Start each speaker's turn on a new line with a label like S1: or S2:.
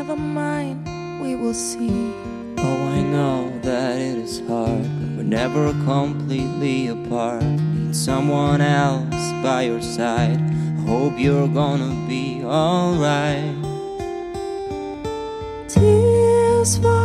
S1: never mind, we will see.
S2: Oh, I know that it is hard, but we're never completely apart. Need someone else by your side. I hope you're gonna be alright.
S1: Tears fall